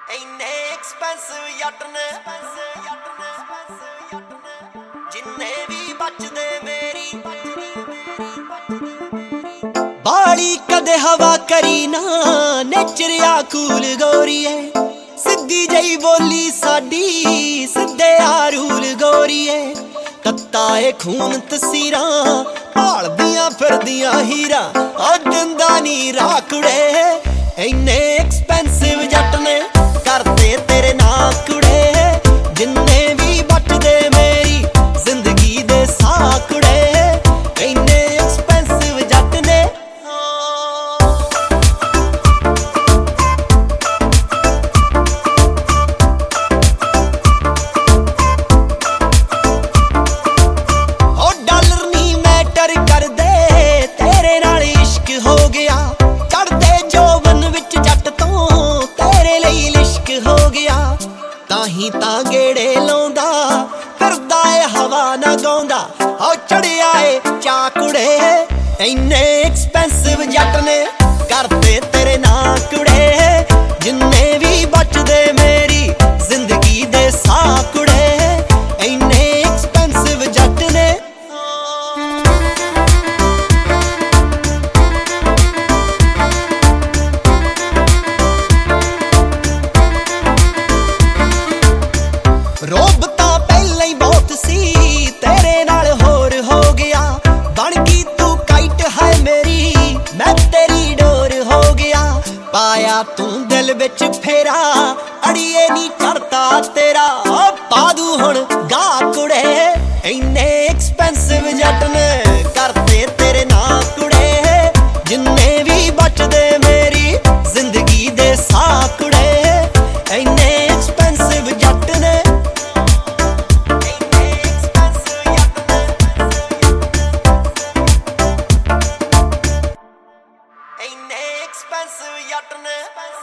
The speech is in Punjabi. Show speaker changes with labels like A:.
A: ਇੰਨੇ ਐਕਸਪੈਂਸਿਵ ਜੱਟ ਨੇ ਜਿੰਨੇ ਵੀ ਬਚਦੇ ਮੇਰੀ ਬਾਲੀ ਕਦੇ ਹਵਾ ਕਰੀ ਨਾ ਨੇਚਰਿਆ ਕੂਲ ਗੋਰੀਏ ਸਿੱਧੀ ਜਈ ਬੋਲੀ ਸਾਡੀ ਸਿੱਧੇ ਆ ਰੂਲ ਗੋਰੀਏ ਤੱਤਾ ਏ ਖੂਨ ਤਸੀਰਾਂ ਭਾਲਦੀਆਂ ਫਿਰਦੀਆਂ ਹੀਰਾ ਆ ਦਿੰਦਾ ਨੀ ਰਾਕੜੇ ਇੰਨੇ ਐਕਸਪੈਂਸਿਵ ਜੱਟ ਨੇ ਕਰਦੇ ਤੇਰੇ ਨਾਂ ਕੁੜੇ ਜਿੰਨੇ ਵੀ ਬਚਦੇ ਮੇਰੀ ਜ਼ਿੰਦਗੀ ਦੇ ਸਾਹ ਕੁੜੇ ਇੰਨੇ ਐਕਸਪੈਂਸਿਵ ਜੱਟ ਨੇ ਉਹ ਡਾਲਰ ਨਹੀਂ ਮੈਟਰ ਕਰਦੇ ਤੇਰੇ ਨਾਲ ਇਸ਼ਕ ਹੋ ਗਿਆ ਚੜਦੇ ਜੋਬਨ ਵਿੱਚ ਜੱਟ ਤੋਂ ਤੇਰੇ ਲਈ ਲਿਸ਼ਕ ਹੋ ਗਿਆ ਤਾਹੀਂ ਤਾਂ ਗੇੜੇ ਲਾਉਂਦਾ ਫਿਰਦਾ ਏ ਹਵਾ ਨਾ ਗਾਉਂਦਾ ਹੋ ਚੜਿਆ ਏ ਚਾਕੜੇ ਇੰਨੇ ਐਕਸਪੈਂਸਿਵ ਜੱਟ ਨੇ ਕਰਦੇ ਤੇਰੇ ਨਾਂ ਕੁੜੇ ਜਿੰਨੇ ਵੀ ਬਚਦੇ ਮੇਰੀ ਜ਼ਿੰਦਗੀ ਦੇ ਸਾਹ ਕੁੜੇ ਇੰਨੇ ਐਕਸਪੈਂਸਿਵ ਜੱਟ ਨੇ ਰੋਬ ਤਾਂ ਪਹਿਲਾਂ ਹੀ ਬਹੁਤ ਸੀ ਤੇਰੇ ਨਾਲ ਹੋਰ ਹੋ ਗਿਆ ਬਣ ਗਈ ਤੂੰ ਕਾਈਟ ਹੈ ਮੇਰੀ ਮੈਂ ਤੇਰੀ ਡੋਰ ਹੋ ਗਿਆ ਪਾਇਆ ਤੂੰ ਦਿਲ ਵਿੱਚ ਫੇਰਾ ਅੜੀਏ ਨੀ ਚੜਦਾ ਤੇਰਾ ਪਾ ਦੂ ਹੁਣ ਗਾ ਕੁੜੇ ਇੰਨੇ ਐਕਸਪੈਂਸਿਵ ਜੱਟ ਨੇ ਕਰਦੇ ਤੇਰੇ ਨਾਂ ਕੁੜੇ ਜਿੰਨੇ ਵੀ ਬਚਦੇ ਮੇਰੀ ਜ਼ਿੰਦਗੀ ਦੇ ਸਾਹ ਕੁੜੇ ਇੰਨੇ ਐਕਸਪੈਂਸਿਵ ਜੱਟ ਨੇ ਇੰਨੇ ਐਕਸਪੈਂਸਿਵ ਜੱਟ ਨੇ